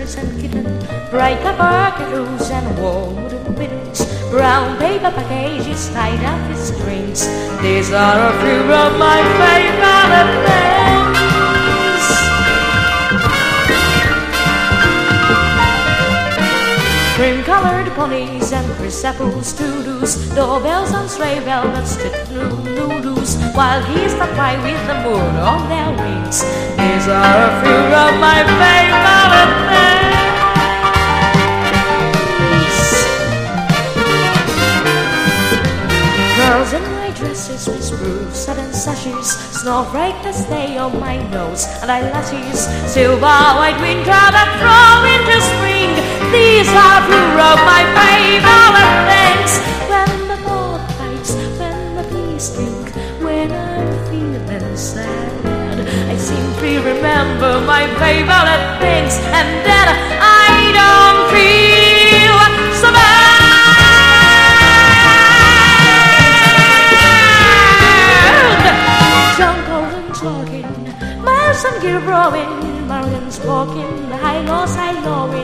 hamsters and kittens, bright paper kettles and warm wooden windows, brown paper packages tied up with strings. These are a few of my favorite things. Cream-colored ponies and chrysapples to-dos, doorbells on sleigh velvets, noodles, while geese that fly with the moon on their wings. These are a few of my favorite things. Girls in white dresses with spruce and sashes, snowflake that stay on my nose, and eyelashes, silver white winter that throw into spring. These are few of my favorite things. When the boat bites, when the bees drink, when I'm feeling sad, I simply remember my favorite things, and then I don't feel so bad. John Colton's walking, Miles and Gil rowing, Morgan's walking, the high lows I lowing.